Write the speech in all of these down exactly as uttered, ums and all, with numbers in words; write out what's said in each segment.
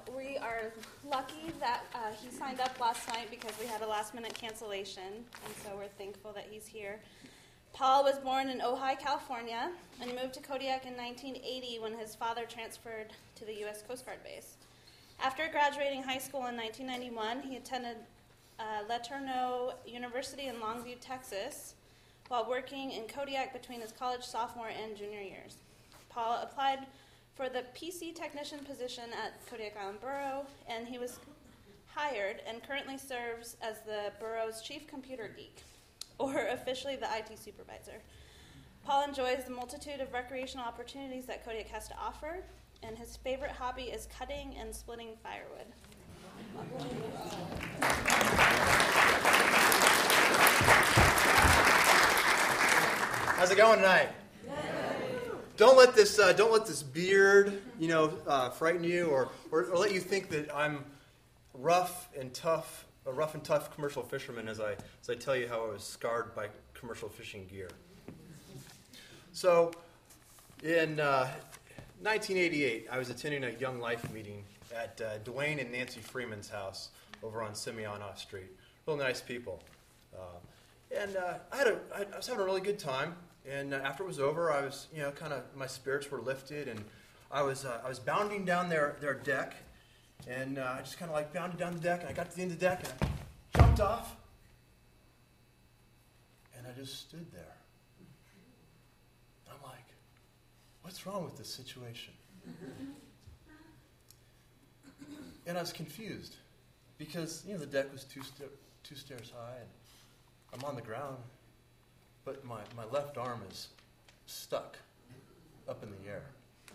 we are lucky that uh, he signed up last night because we had a last-minute cancellation, and so we're thankful that he's here. Paul was born in Ojai, California, and moved to Kodiak in nineteen eighty when his father transferred to the U S Coast Guard base. After graduating high school in nineteen ninety-one, he attended uh, LeTourneau University in Longview, Texas, while working in Kodiak between his college sophomore and junior years. Paul applied for the P C technician position at Kodiak Island Borough, and he was hired and currently serves as the borough's chief computer geek, or officially the I T supervisor. Paul enjoys the multitude of recreational opportunities that Kodiak has to offer, and his favorite hobby is cutting and splitting firewood. How's it going tonight? Don't let this uh, don't let this beard, you know, uh, frighten you, or, or or let you think that I'm rough and tough, a rough and tough commercial fisherman as I as I tell you how I was scarred by commercial fishing gear. So, in uh, nineteen eighty-eight, I was attending a Young Life meeting at uh, Dwayne and Nancy Freeman's house over on Simeonoff Street. Real nice people, uh, and uh, I had a I was having a really good time. And uh, after it was over, I was, you know, kind of, my spirits were lifted, and I was uh, I was bounding down their, their deck, and uh, I just kind of like bounded down the deck, and I got to the end of the deck, and I jumped off, and I just stood there. I'm like, what's wrong with this situation? And I was confused, because, you know, the deck was two, sta- two stairs high, and I'm on the ground. But my, my left arm is stuck up in the air.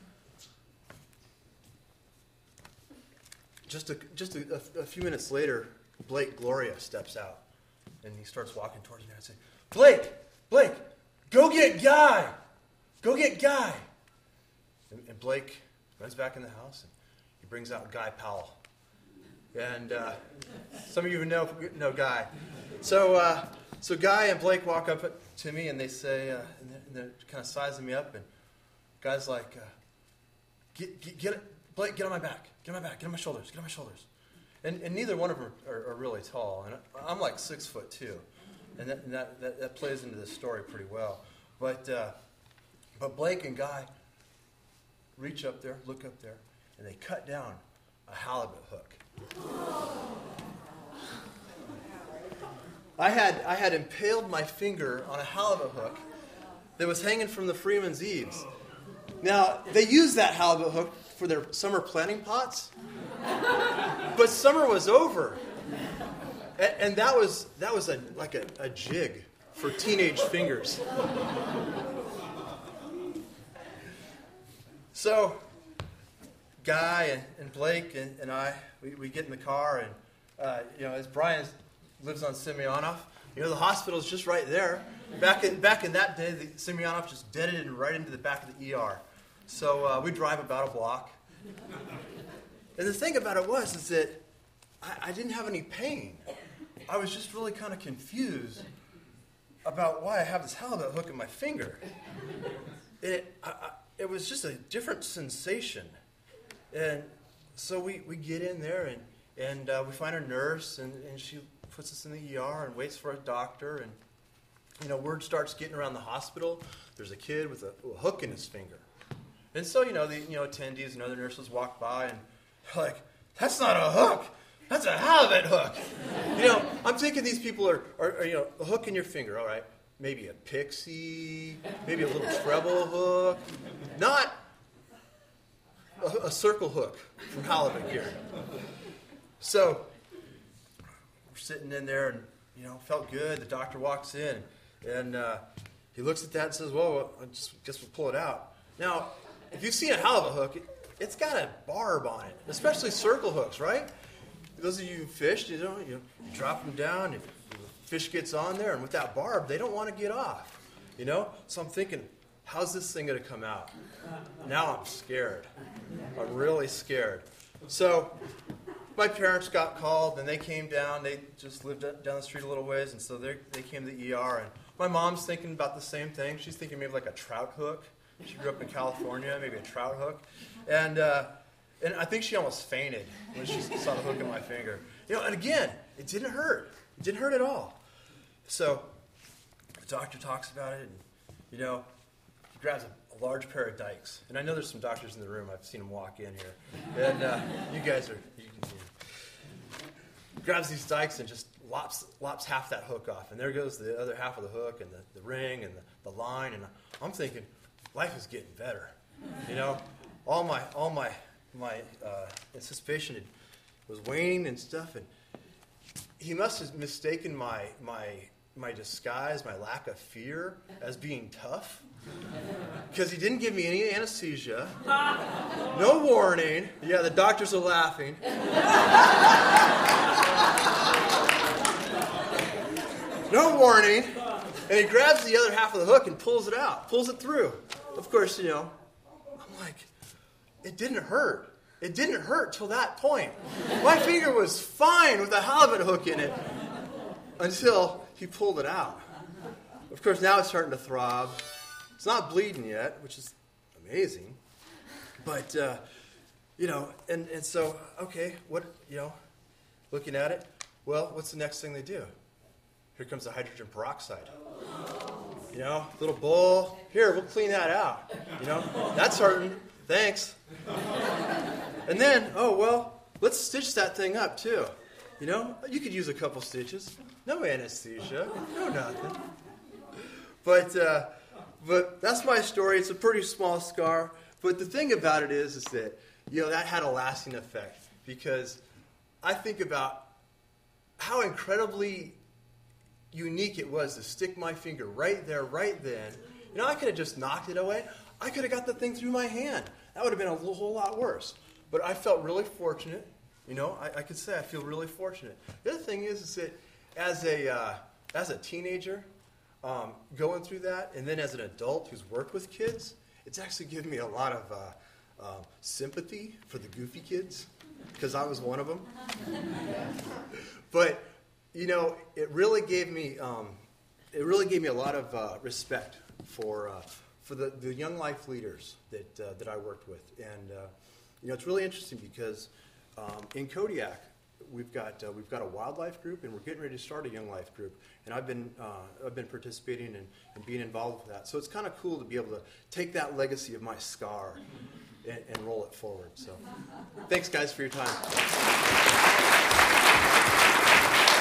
Just a, just a, a, a few minutes later, Blake Gloria steps out, and he starts walking towards me. And I say, Blake, Blake, go get Guy. Go get Guy. And, and Blake runs back in the house, and he brings out Guy Powell. And uh, some of you even know, know Guy. So... Uh, So Guy and Blake walk up to me, and they say, uh, and they're, and they're kind of sizing me up, and Guy's like, uh, get, get, get it, Blake, get on my back, get on my back, get on my shoulders, get on my shoulders. And, and neither one of them are, are really tall, and I'm like six foot two, and that, and that, that, that plays into this story pretty well. But, uh, but Blake and Guy reach up there, look up there, and they cut down a halibut hook. I had I had impaled my finger on a halibut hook that was hanging from the Freeman's eaves. Now, they used that halibut hook for their summer planting pots, but summer was over. And, and that was that was a like a, a jig for teenage fingers. So, Guy and, and Blake and, and I, we, we get in the car, and uh, you know, as Brian lives on Simeonoff. You know, the hospital is just right there. Back in back in that day, the Simeonoff just deaded right into the back of the E R. So uh, we drive about a block. And the thing about it was is that I, I didn't have any pain. I was just really kind of confused about why I have this halibut hook in my finger. It I, I, it was just a different sensation. And so we, we get in there, and, and uh, we find a nurse, and, and she puts us in the E R and waits for a doctor, and you know, word starts getting around the hospital. There's a kid with a, a hook in his finger, and so you know the you know attendees and other nurses walk by, and they're like, "That's not a hook, that's a halibut hook." You know, I'm thinking these people are, are, are you know a hook in your finger, all right? Maybe a pixie, maybe a little treble hook, not a, a circle hook from halibut gear. So. Sitting in there, and you know, felt good. The doctor walks in, and uh, he looks at that and says, "Well, I just guess we'll pull it out." Now, if you've seen a halibut hook, it, it's got a barb on it, especially circle hooks, right? Those of you who fished, you know, you, you drop them down, and the fish gets on there, and with that barb, they don't want to get off, you know. So I'm thinking, how's this thing going to come out? Now I'm scared. I'm really scared. So. My parents got called, and they came down. They just lived down the street a little ways, and so they they came to the E R. And my mom's thinking about the same thing. She's thinking maybe like a trout hook. She grew up in California, maybe a trout hook. And uh, And I think she almost fainted when she saw the hook in my finger. You know, and again, it didn't hurt. It didn't hurt at all. So the doctor talks about it, and, you know, he grabs a, a large pair of dikes. And I know there's some doctors in the room. I've seen them walk in here. And uh, you guys are, you can, you know, grabs these dikes and just lops, lops half that hook off. And there goes the other half of the hook and the, the ring and the, the line. And I'm thinking, life is getting better. You know, all my, all my, my uh, anticipation had, was waning and stuff. And he must have mistaken my, my, my disguise, my lack of fear, as being tough. Because he didn't give me any anesthesia. No warning. Yeah, the doctors are laughing. No warning. And he grabs the other half of the hook and pulls it out, pulls it through. Of course, you know, I'm like, it didn't hurt. It didn't hurt till that point. My finger was fine with a halibut hook in it until he pulled it out. Of course, now it's starting to throb. It's not bleeding yet, which is amazing. But, uh, you know, and, and so, okay, what, you know, looking at it, well, what's the next thing they do? Here comes the hydrogen peroxide. You know, little bowl. Here, we'll clean that out. You know, that's hurting. Thanks. And then, oh, well, let's stitch that thing up, too. You know, you could use a couple stitches. No anesthesia. No nothing. But, uh, but that's my story. It's a pretty small scar. But the thing about it is, is that, you know, that had a lasting effect. Because I think about how incredibly unique it was to stick my finger right there, right then. You know, I could have just knocked it away. I could have got the thing through my hand. That would have been a whole, whole lot worse. But I felt really fortunate. You know, I, I could say I feel really fortunate. The other thing is, is that as a, uh, as a teenager, um, going through that, and then as an adult who's worked with kids, it's actually given me a lot of uh, uh, sympathy for the goofy kids, because I was one of them. But, you know, it really gave me, um, it really gave me a lot of uh, respect for uh, for the, the young life leaders that uh, that I worked with. And uh, you know, it's really interesting because um, in Kodiak we've got uh, we've got a wildlife group, and we're getting ready to start a young life group. And I've been uh, I've been participating and, and being involved with that. So it's kind of cool to be able to take that legacy of my scar and, and roll it forward. So thanks, guys, for your time.